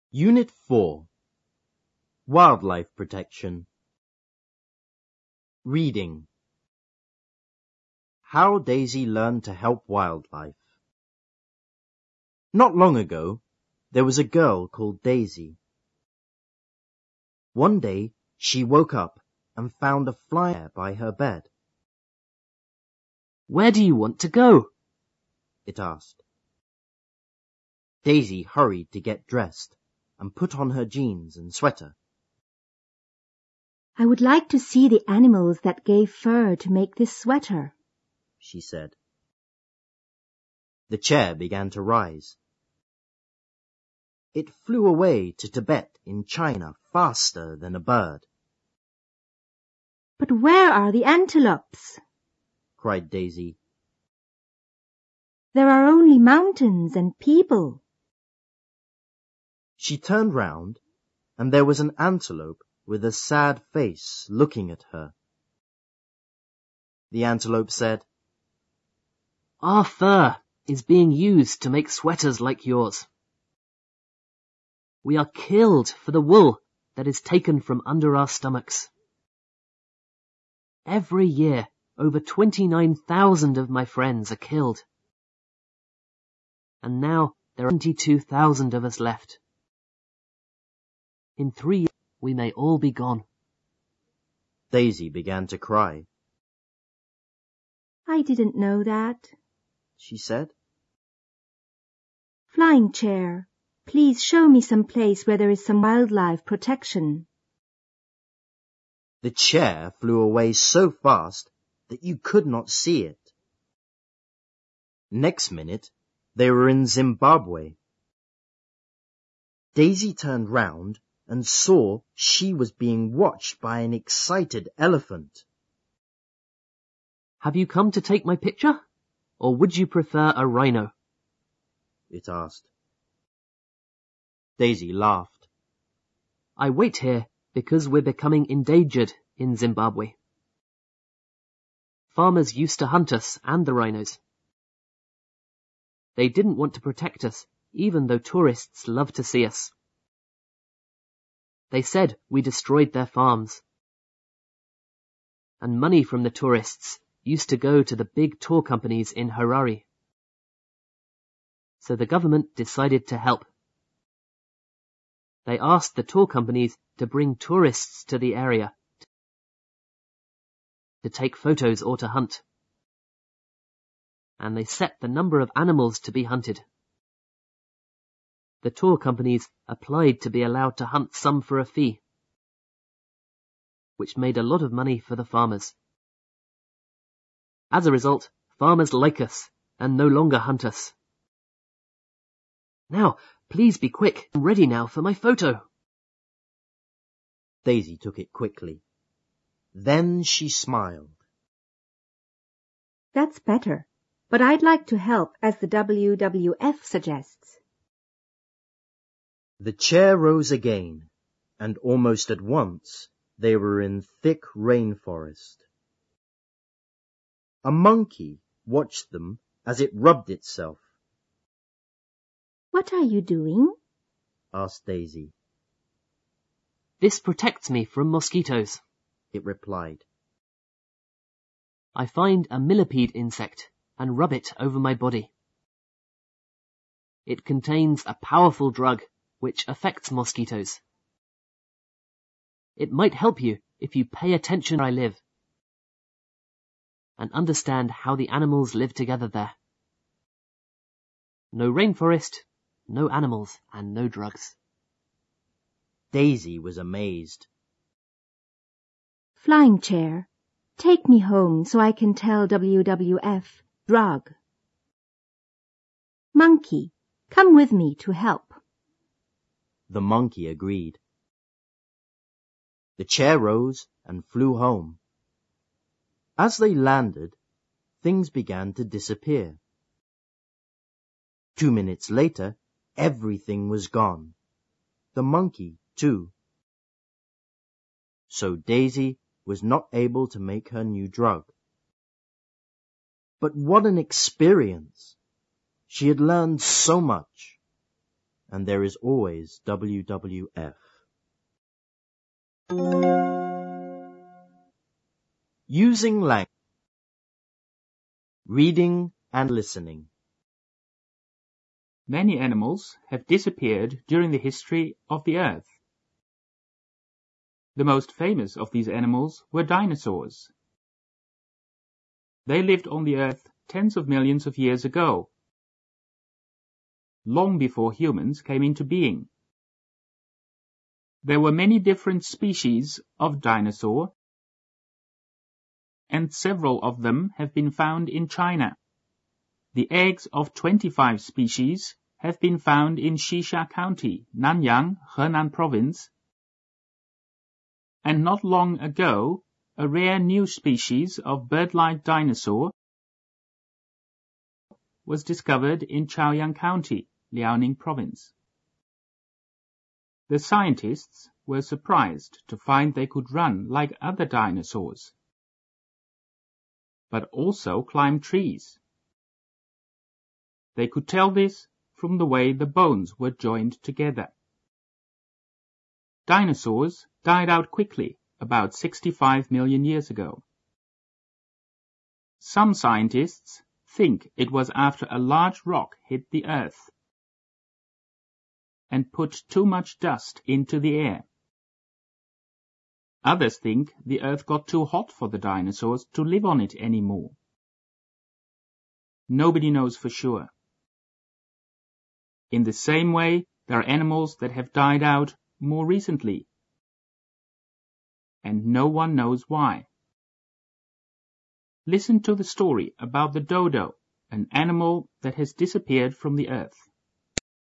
Unit 4 Wildlife Protection. Reading. How Daisy Learned to Help Wildlife. Not long ago, there was a girl called Daisy. One day, she woke up and found a flying chair by her bed. "Where do you want to go?" it asked. Daisy hurried to get dressed and put on her jeans and sweater. "I would like to see the animals that gave fur to make this sweater," she said. The chair began to rise. It flew away to Tibet in China faster than a bird. "But where are the antelopes?" cried Daisy. "There are only mountains and people." She turned round, and there was an antelope with a sad face looking at her. The antelope said, "Our fur is being used to make sweaters like yours. We are killed for the wool that is taken from under our stomachs. Every year, over 29,000 of my friends are killed. And now there are 22,000 of us left. In 3 years, we may all be gone." Daisy began to cry. "I didn't know that," she said. "Flying chair, please show me some place where there is some wildlife protection." The chair flew away so fast that you could not see it. Next minute, they were in Zimbabwe. Daisy turned round and saw she was being watched by an excited elephant. "Have you come to take my picture? Or would you prefer a rhino?" it asked. Daisy laughed. "I wait here because we're becoming endangered in Zimbabwe. Farmers used to hunt us and the rhinos. They didn't want to protect us, even though tourists love to see us. They said we destroyed their farms. And money from the tourists used to go to the big tour companies in Harare. So the government decided to help. They asked the tour companies to bring tourists to the area to take photos or to hunt. And they set the number of animals to be hunted. The tour companies applied to be allowed to hunt some for a fee, which made a lot of money for the farmers. As a result, farmers like us and no longer hunt us. Now, please be quick. I'm ready now for my photo." Daisy took it quickly. Then she smiled. "That's better, but I'd like to help as the WWF suggests." The chair rose again, and almost at once they were in thick rainforest. A monkey watched them as it rubbed itself. "What are you doing?" asked Daisy. "This protects me from mosquitoes," it replied. "I find a millipede insect and rub it over my body. It contains a powerful drug which affects mosquitoes. It might help you if you pay attention where I live and understand how the animals live together there. No rainforest, no animals, and no drugs." Daisy was amazed. "Flying chair, take me home so I can tell WWF drug." "Monkey, come with me to help." The monkey agreed. The chair rose and flew home. As they landed, things began to disappear. 2 minutes later, everything was gone. The monkey, too. So Daisy was not able to make her new drug. But what an experience! She had learned so much. and there is always WWF. Using language. Reading and listening. Many animals have disappeared during the history of the Earth. The most famous of these animals were dinosaurs. They lived on the Earth tens of millions of years ago, long before humans came into being. There were many different species of dinosaur, and several of them have been found in China. The eggs of 25 species have been found in Xisha County, Nanyang, Henan Province, and not long ago, a rare new species of bird-like dinosaur was discovered in Chaoyang County, Liaoning Province. The scientists were surprised to find they could run like other dinosaurs, but also climb trees. They could tell this from the way the bones were joined together. Dinosaurs died out quickly, about 65 million years ago. Some scientists think it was after a large rock hit the Earth and put too much dust into the air. Others think the Earth got too hot for the dinosaurs to live on it anymore. Nobody knows for sure. In the same way, there are animals that have died out more recently, and no one knows why. Listen to the story about the dodo, an animal that has disappeared from the Earth.